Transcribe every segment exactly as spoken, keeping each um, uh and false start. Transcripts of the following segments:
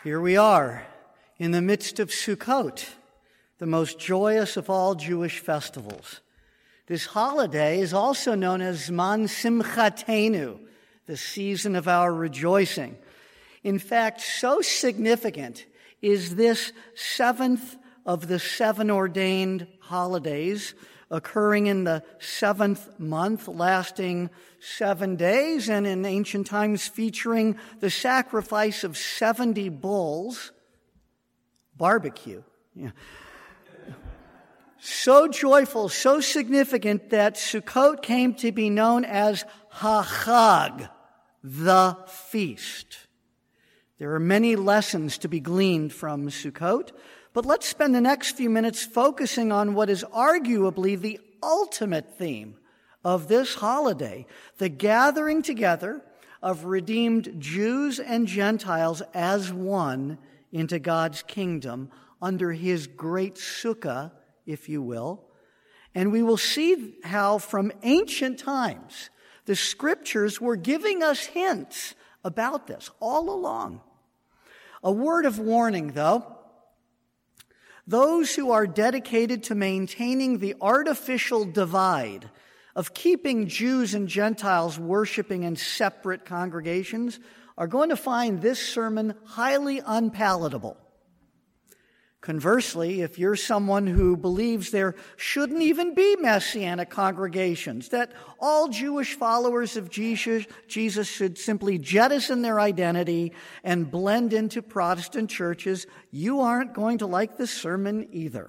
Here we are in the midst of Sukkot, the most joyous of all Jewish festivals. This holiday is also known as Zman Simchatenu, the season of our rejoicing. In fact, so significant is this seventh of the seven ordained holidays occurring in the seventh month, lasting seven days, and in ancient times featuring the sacrifice of seventy bulls, barbecue. Yeah. So joyful, so significant that Sukkot came to be known as HaChag, the feast. There are many lessons to be gleaned from Sukkot, but let's spend the next few minutes focusing on what is arguably the ultimate theme of this holiday, the gathering together of redeemed Jews and Gentiles as one into God's kingdom under His great sukkah, if you will. And we will see how from ancient times the Scriptures were giving us hints about this all along. A word of warning, though. Those who are dedicated to maintaining the artificial divide of keeping Jews and Gentiles worshiping in separate congregations are going to find this sermon highly unpalatable. Conversely, if you're someone who believes there shouldn't even be Messianic congregations, that all Jewish followers of Jesus, Jesus should simply jettison their identity and blend into Protestant churches, you aren't going to like this sermon either.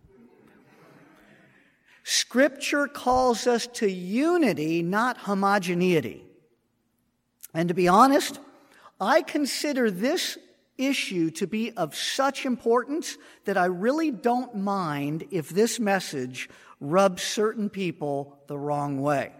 Scripture calls us to unity, not homogeneity. And to be honest, I consider this issue to be of such importance that I really don't mind if this message rubs certain people the wrong way.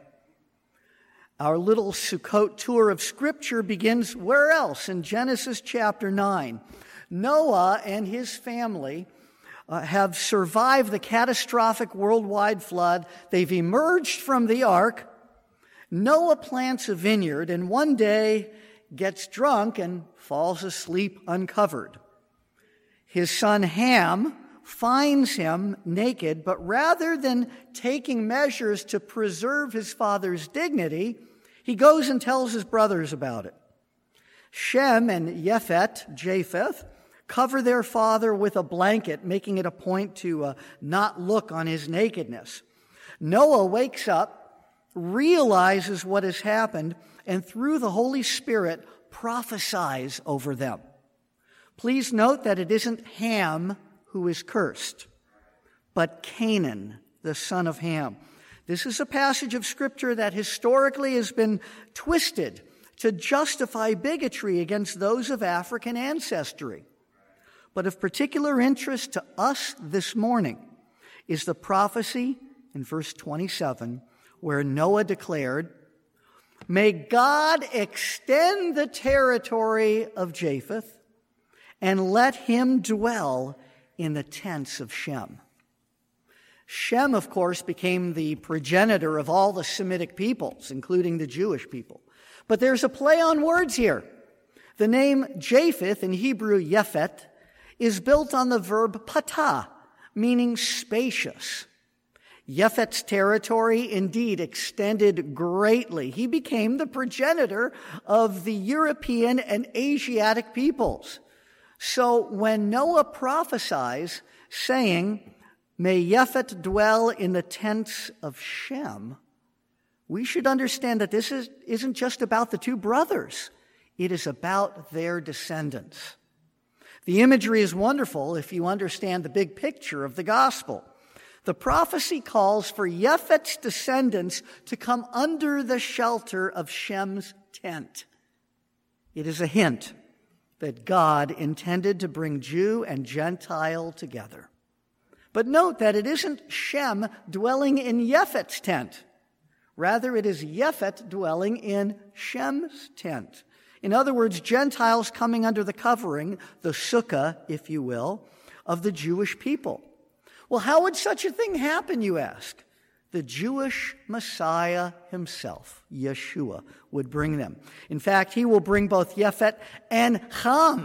Our little Sukkot tour of Scripture begins where else? In Genesis chapter nine. Noah and his family uh, have survived the catastrophic worldwide flood. They've emerged from the ark. Noah plants a vineyard, and one day gets drunk and falls asleep uncovered. His son Ham finds him naked, but rather than taking measures to preserve his father's dignity, he goes and tells his brothers about it. Shem and Yefet, Japheth, cover their father with a blanket, making it a point to uh, not look on his nakedness. Noah wakes up, realizes what has happened, and through the Holy Spirit prophesies over them. Please note that it isn't Ham who is cursed, but Canaan, the son of Ham. This is a passage of Scripture that historically has been twisted to justify bigotry against those of African ancestry. But of particular interest to us this morning is the prophecy in verse twenty-seven, where Noah declared, "May God extend the territory of Japheth and let him dwell in the tents of Shem." Shem, of course, became the progenitor of all the Semitic peoples, including the Jewish people. But there's a play on words here. The name Japheth, in Hebrew Yefet, is built on the verb patah, meaning spacious. Yefet's territory indeed extended greatly. He became the progenitor of the European and Asiatic peoples. So when Noah prophesies, saying, "May Yefet dwell in the tents of Shem," we should understand that this is, isn't just about the two brothers. It is about their descendants. The imagery is wonderful if you understand the big picture of the gospel. The prophecy calls for Yefet's descendants to come under the shelter of Shem's tent. It is a hint that God intended to bring Jew and Gentile together. But note that it isn't Shem dwelling in Yefet's tent. Rather, it is Yefet dwelling in Shem's tent. In other words, Gentiles coming under the covering, the sukkah, if you will, of the Jewish people. Well, how would such a thing happen, you ask? The Jewish Messiah himself, Yeshua, would bring them. In fact, he will bring both Yefet and Ham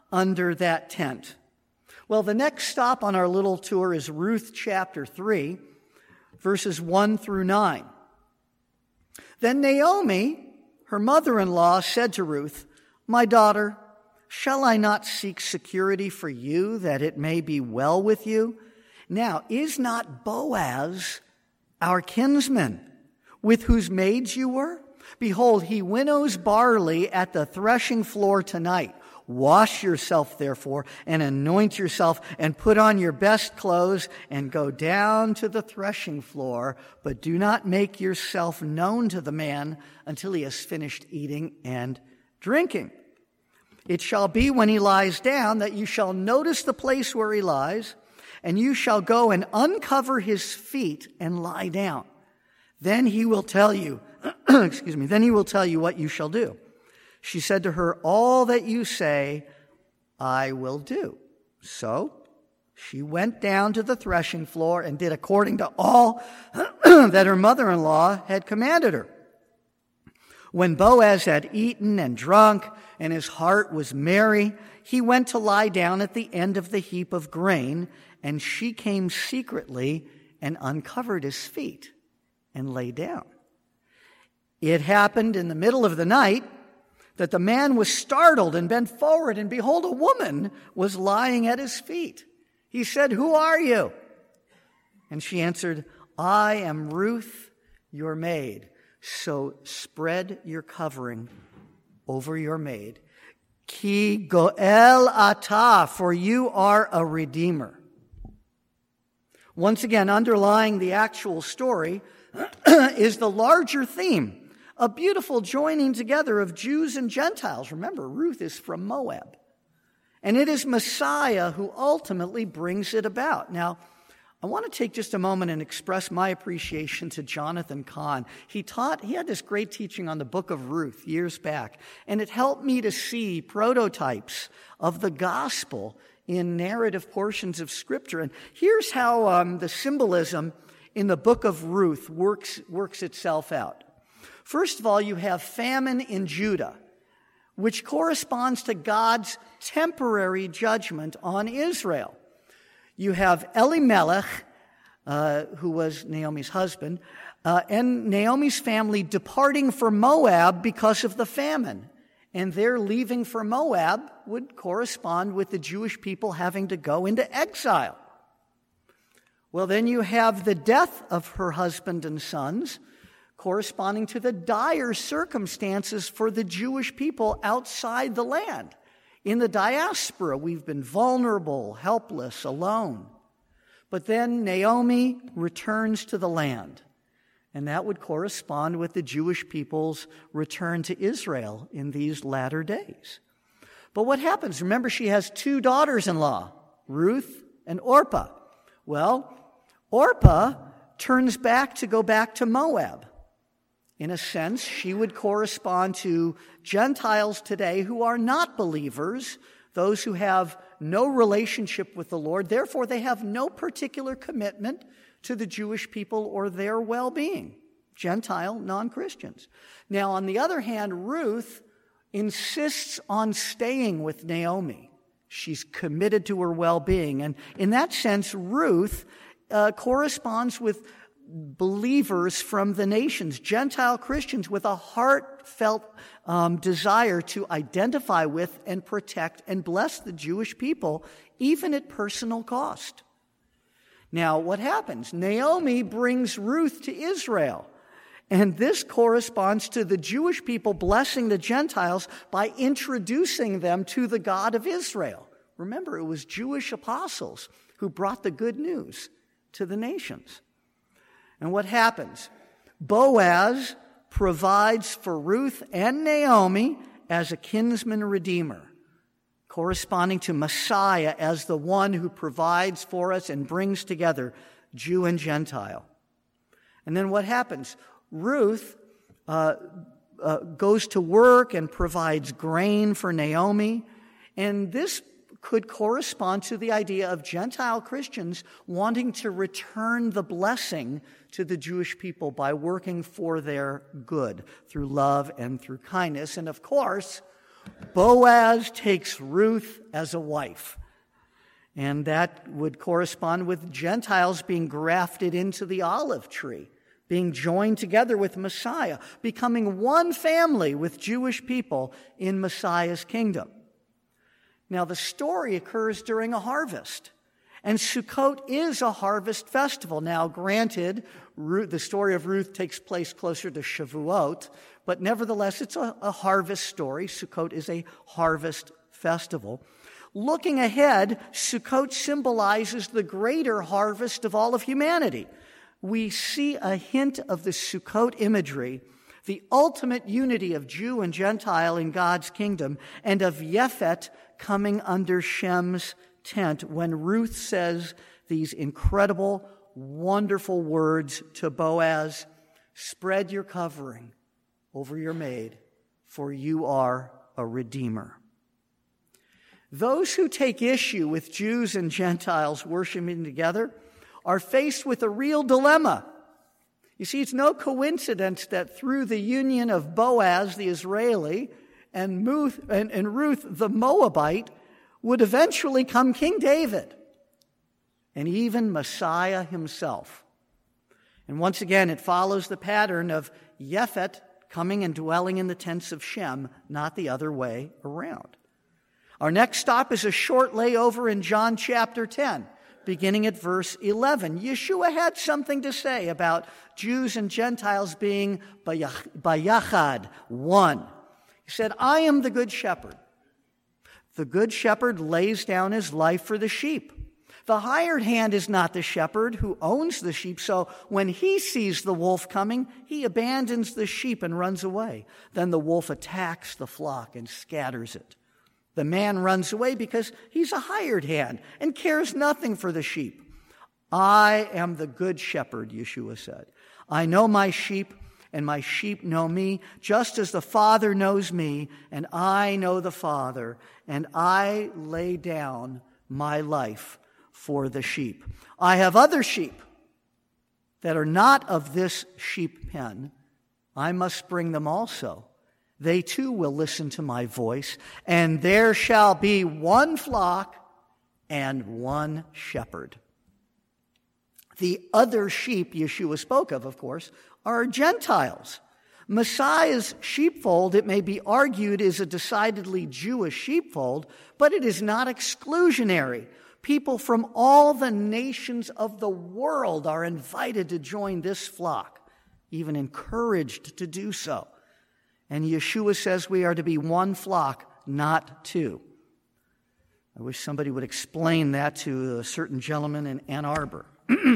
under that tent. Well, the next stop on our little tour is Ruth chapter three, verses one through nine. Then Naomi, her mother-in-law, said to Ruth, "My daughter, shall I not seek security for you, that it may be well with you? Now, is not Boaz our kinsman, with whose maids you were? Behold, he winnows barley at the threshing floor tonight. Wash yourself, therefore, and anoint yourself, and put on your best clothes, and go down to the threshing floor. But do not make yourself known to the man until he has finished eating and drinking. It shall be when he lies down that you shall notice the place where he lies, and you shall go and uncover his feet and lie down. Then he will tell you, excuse me, then he will tell you what you shall do." She said to her, "All that you say, I will do." So she went down to the threshing floor and did according to all that her mother-in-law had commanded her. When Boaz had eaten and drunk, and his heart was merry, he went to lie down at the end of the heap of grain, and she came secretly and uncovered his feet and lay down. It happened in the middle of the night that the man was startled and bent forward, and behold, a woman was lying at his feet. He said, "Who are you?" And she answered, "I am Ruth, your maid. So spread your covering over your maid. Ki goel ata, for you are a redeemer." Once again, underlying the actual story is the larger theme, a beautiful joining together of Jews and Gentiles. Remember, Ruth is from Moab. And it is Messiah who ultimately brings it about. Now, I want to take just a moment and express my appreciation to Jonathan Kahn. He taught, he had this great teaching on the book of Ruth years back, and it helped me to see prototypes of the gospel in narrative portions of Scripture. And here's how um, the symbolism in the book of Ruth works, works itself out. First of all, you have famine in Judah, which corresponds to God's temporary judgment on Israel. You have Elimelech, uh, who was Naomi's husband, uh, and Naomi's family departing for Moab because of the famine. And their leaving for Moab would correspond with the Jewish people having to go into exile. Well, then you have the death of her husband and sons, corresponding to the dire circumstances for the Jewish people outside the land. In the diaspora, we've been vulnerable, helpless, alone. But then Naomi returns to the land, and that would correspond with the Jewish people's return to Israel in these latter days. But what happens? Remember, she has two daughters-in-law, Ruth and Orpah. Well, Orpah turns back to go back to Moab. In a sense, she would correspond to Gentiles today who are not believers, those who have no relationship with the Lord. Therefore, they have no particular commitment to the Jewish people or their well-being. Gentile, non-Christians. Now, on the other hand, Ruth insists on staying with Naomi. She's committed to her well-being. And in that sense, Ruth uh, corresponds with believers from the nations, Gentile Christians with a heartfelt um, desire to identify with and protect and bless the Jewish people, even at personal cost. Now, what happens? Naomi brings Ruth to Israel, and this corresponds to the Jewish people blessing the Gentiles by introducing them to the God of Israel. Remember, it was Jewish apostles who brought the good news to the nations. And what happens? Boaz provides for Ruth and Naomi as a kinsman redeemer, corresponding to Messiah as the one who provides for us and brings together Jew and Gentile. And then what happens? Ruth uh, uh, goes to work and provides grain for Naomi, and this could correspond to the idea of Gentile Christians wanting to return the blessing to the Jewish people by working for their good through love and through kindness. And of course, Boaz takes Ruth as a wife. And that would correspond with Gentiles being grafted into the olive tree, being joined together with Messiah, becoming one family with Jewish people in Messiah's kingdom. Now, the story occurs during a harvest, and Sukkot is a harvest festival. Now, granted, Ruth, the story of Ruth takes place closer to Shavuot, but nevertheless, it's a, a harvest story. Sukkot is a harvest festival. Looking ahead, Sukkot symbolizes the greater harvest of all of humanity. We see a hint of the Sukkot imagery, the ultimate unity of Jew and Gentile in God's kingdom, and of Yefet coming under Shem's tent when Ruth says these incredible, wonderful words to Boaz, "Spread your covering over your maid, for you are a redeemer." Those who take issue with Jews and Gentiles worshiping together are faced with a real dilemma. You see, it's no coincidence that through the union of Boaz, the Israeli, and Ruth, and, and Ruth, the Moabite, would eventually come King David and even Messiah himself. And once again, it follows the pattern of Yefet coming and dwelling in the tents of Shem, not the other way around. Our next stop is a short layover in John chapter ten, beginning at verse eleven. Yeshua had something to say about Jews and Gentiles being bayachad, one. He said, "I am the good shepherd. The good shepherd lays down his life for the sheep. The hired hand is not the shepherd who owns the sheep, so when he sees the wolf coming, he abandons the sheep and runs away. Then the wolf attacks the flock and scatters it. The man runs away because he's a hired hand and cares nothing for the sheep. I am the good shepherd," Yeshua said. "I know my sheep, and my sheep know me, just as the Father knows me, and I know the Father, and I lay down my life for the sheep. I have other sheep that are not of this sheep pen. I must bring them also. They too will listen to my voice, and there shall be one flock and one shepherd." The other sheep Yeshua spoke of, of course, are Gentiles. Messiah's sheepfold, it may be argued, is a decidedly Jewish sheepfold, but it is not exclusionary. People from all the nations of the world are invited to join this flock, even encouraged to do so. And Yeshua says we are to be one flock, not two. I wish somebody would explain that to a certain gentleman in Ann Arbor.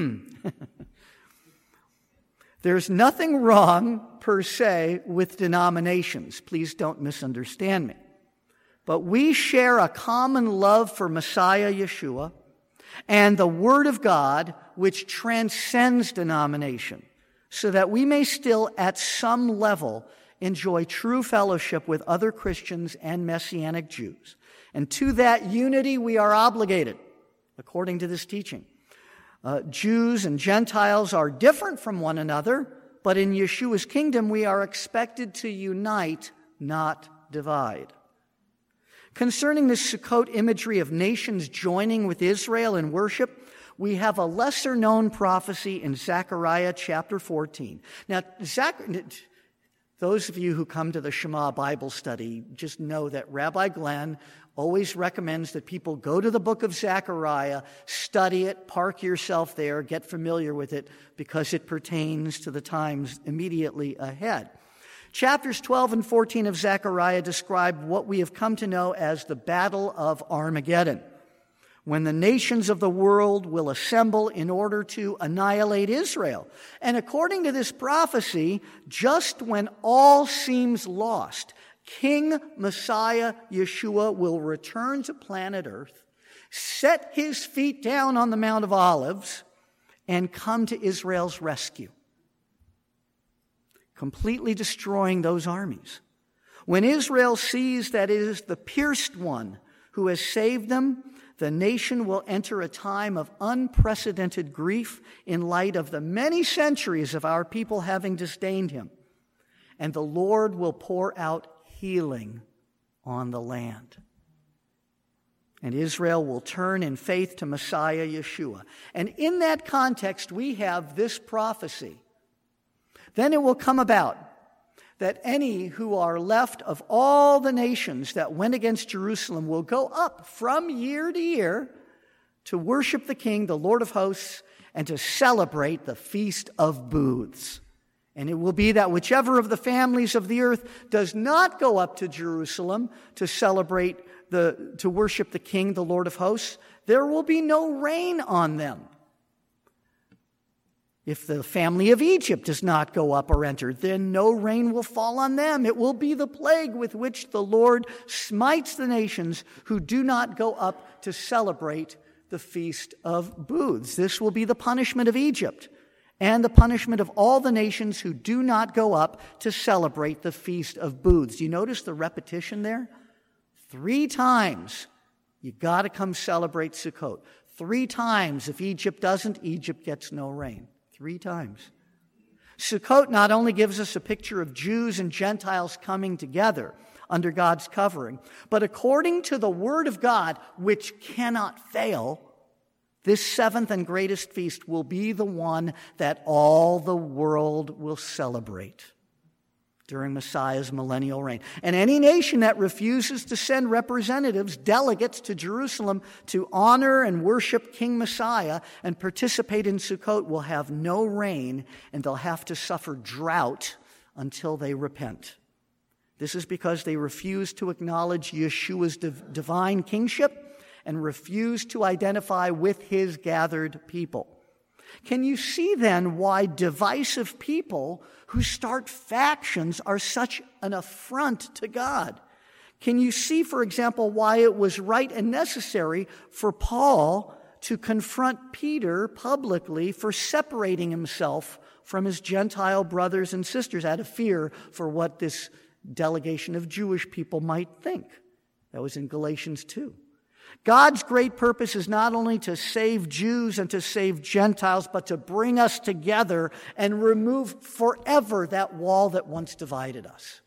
There's nothing wrong, per se, with denominations. Please don't misunderstand me. But we share a common love for Messiah Yeshua and the Word of God, which transcends denomination, so that we may still, at some level, enjoy true fellowship with other Christians and Messianic Jews. And to that unity we are obligated, according to this teaching. Uh, Jews and Gentiles are different from one another, but in Yeshua's kingdom we are expected to unite, not divide. Concerning the Sukkot imagery of nations joining with Israel in worship, we have a lesser-known prophecy in Zechariah chapter fourteen. Now, Zechariah... Those of you who come to the Shema Bible study just know that Rabbi Glenn always recommends that people go to the book of Zechariah, study it, park yourself there, get familiar with it, because it pertains to the times immediately ahead. Chapters twelve and fourteen of Zechariah describe what we have come to know as the Battle of Armageddon, when the nations of the world will assemble in order to annihilate Israel. And according to this prophecy, just when all seems lost, King Messiah Yeshua will return to planet Earth, set his feet down on the Mount of Olives, and come to Israel's rescue, completely destroying those armies. When Israel sees that it is the pierced one who has saved them, the nation will enter a time of unprecedented grief in light of the many centuries of our people having disdained him. And the Lord will pour out healing on the land. And Israel will turn in faith to Messiah Yeshua. And in that context, we have this prophecy. Then it will come about that any who are left of all the nations that went against Jerusalem will go up from year to year to worship the King, the Lord of hosts, and to celebrate the Feast of Booths. And it will be that whichever of the families of the earth does not go up to Jerusalem to celebrate the, to worship the King, the Lord of hosts, there will be no rain on them. If the family of Egypt does not go up or enter, then no rain will fall on them. It will be the plague with which the Lord smites the nations who do not go up to celebrate the Feast of Booths. This will be the punishment of Egypt and the punishment of all the nations who do not go up to celebrate the Feast of Booths. Do you notice the repetition there? Three times you got to come celebrate Sukkot. Three times, if Egypt doesn't, Egypt gets no rain. Three times. Sukkot not only gives us a picture of Jews and Gentiles coming together under God's covering, but according to the Word of God, which cannot fail, this seventh and greatest feast will be the one that all the world will celebrate during Messiah's millennial reign. And any nation that refuses to send representatives, delegates to Jerusalem to honor and worship King Messiah and participate in Sukkot will have no rain, and they'll have to suffer drought until they repent. This is because they refuse to acknowledge Yeshua's div- divine kingship and refuse to identify with his gathered people. Can you see then why divisive people who start factions are such an affront to God? Can you see, for example, why it was right and necessary for Paul to confront Peter publicly for separating himself from his Gentile brothers and sisters out of fear for what this delegation of Jewish people might think? That was in Galatians two. God's great purpose is not only to save Jews and to save Gentiles, but to bring us together and remove forever that wall that once divided us.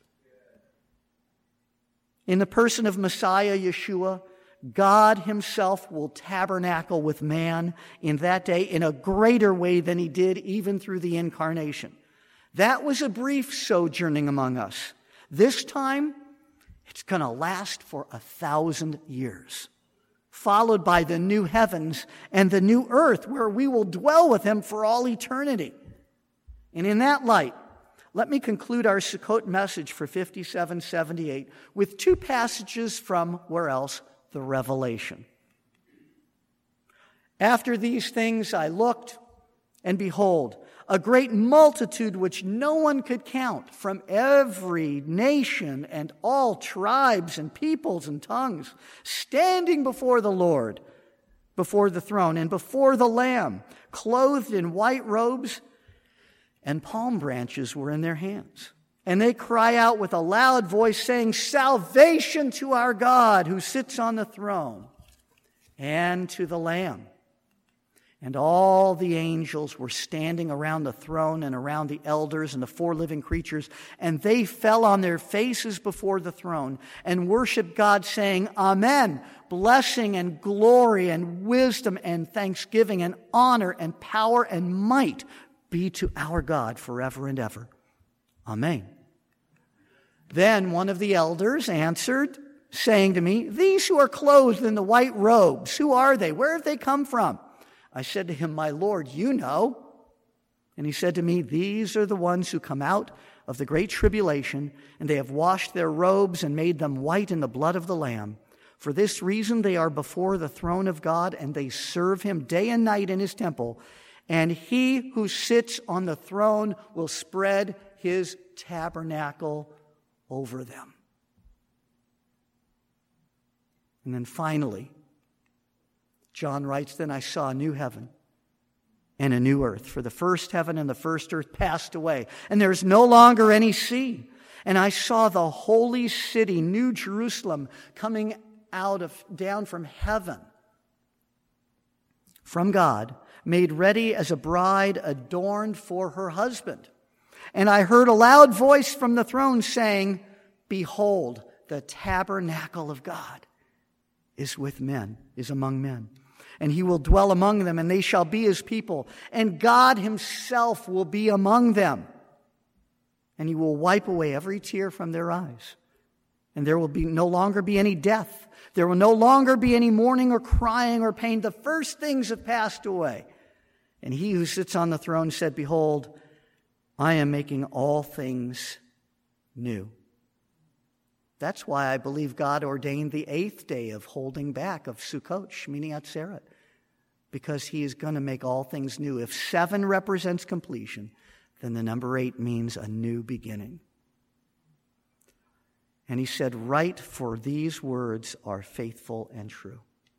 In the person of Messiah Yeshua, God himself will tabernacle with man in that day in a greater way than he did even through the incarnation. That was a brief sojourning among us. This time, it's going to last for a thousand years, followed by the new heavens and the new earth where we will dwell with him for all eternity. And in that light, let me conclude our Sukkot message for fifty-seven seventy-eight with two passages from, where else? The Revelation. After these things I looked, and behold, a great multitude which no one could count, from every nation and all tribes and peoples and tongues, standing before the Lord, before the throne, and before the Lamb, clothed in white robes, and palm branches were in their hands. And they cry out with a loud voice, saying, "Salvation to our God who sits on the throne, and to the Lamb." And all the angels were standing around the throne and around the elders and the four living creatures, and they fell on their faces before the throne and worshiped God, saying, "Amen, blessing and glory and wisdom and thanksgiving and honor and power and might be to our God forever and ever. Amen." Then one of the elders answered, saying to me, "These who are clothed in the white robes, who are they? Where have they come from?" I said to him, "My Lord, you know." And he said to me, "These are the ones who come out of the great tribulation, and they have washed their robes and made them white in the blood of the Lamb. For this reason they are before the throne of God, and they serve him day and night in his temple. And he who sits on the throne will spread his tabernacle over them." And then finally, John writes, "Then I saw a new heaven and a new earth. For the first heaven and the first earth passed away, and there is no longer any sea. And I saw the holy city, New Jerusalem, coming out of down from heaven, from God, made ready as a bride adorned for her husband. And I heard a loud voice from the throne saying, 'Behold, the tabernacle of God is with men, is among men. And he will dwell among them, and they shall be his people. And God himself will be among them. And he will wipe away every tear from their eyes. And there will be no longer be any death. There will no longer be any mourning or crying or pain. The first things have passed away. And he who sits on the throne said, Behold, I am making all things new. That's why I believe God ordained the eighth day of holding back, of Sukkot, Shmini Atzeret, because he is going to make all things new. If seven represents completion, then the number eight means a new beginning. And he said, Write, for these words are faithful and true.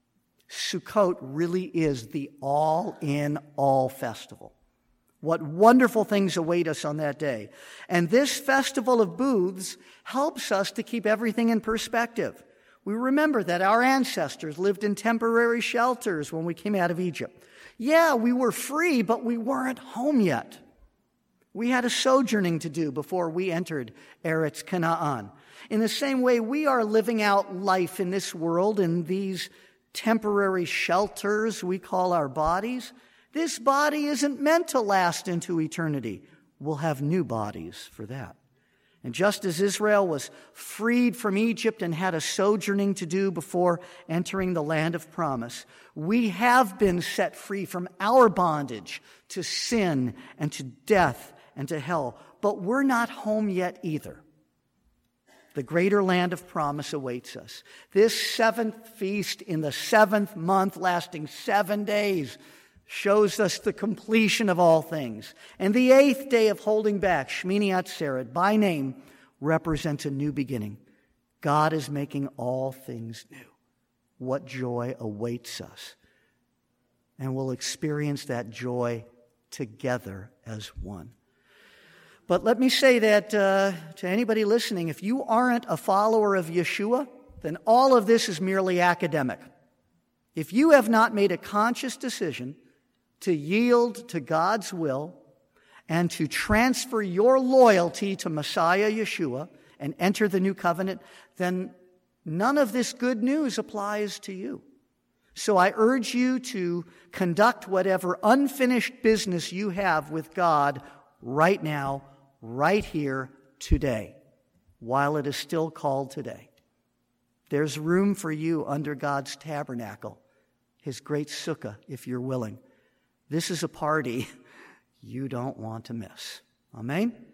Sukkot really is the all-in-all festival. What wonderful things await us on that day. And this festival of booths helps us to keep everything in perspective. We remember that our ancestors lived in temporary shelters when we came out of Egypt. Yeah, we were free, but we weren't home yet. We had a sojourning to do before we entered Eretz Canaan. In the same way, we are living out life in this world in these temporary shelters we call our bodies. This body isn't meant to last into eternity. We'll have new bodies for that. And just as Israel was freed from Egypt and had a sojourning to do before entering the land of promise, we have been set free from our bondage to sin and to death and to hell. But we're not home yet either. The greater land of promise awaits us. This seventh feast in the seventh month, lasting seven days, shows us the completion of all things. And the eighth day of holding back, Shmini Atzeret, by name, represents a new beginning. God is making all things new. What joy awaits us. And we'll experience that joy together as one. But let me say that uh, to anybody listening, if you aren't a follower of Yeshua, then all of this is merely academic. If you have not made a conscious decision to yield to God's will and to transfer your loyalty to Messiah Yeshua and enter the new covenant, then none of this good news applies to you. So I urge you to conduct whatever unfinished business you have with God right now, right here, today, while it is still called today. There's room for you under God's tabernacle, his great sukkah, if you're willing. This is a party you don't want to miss. Amen?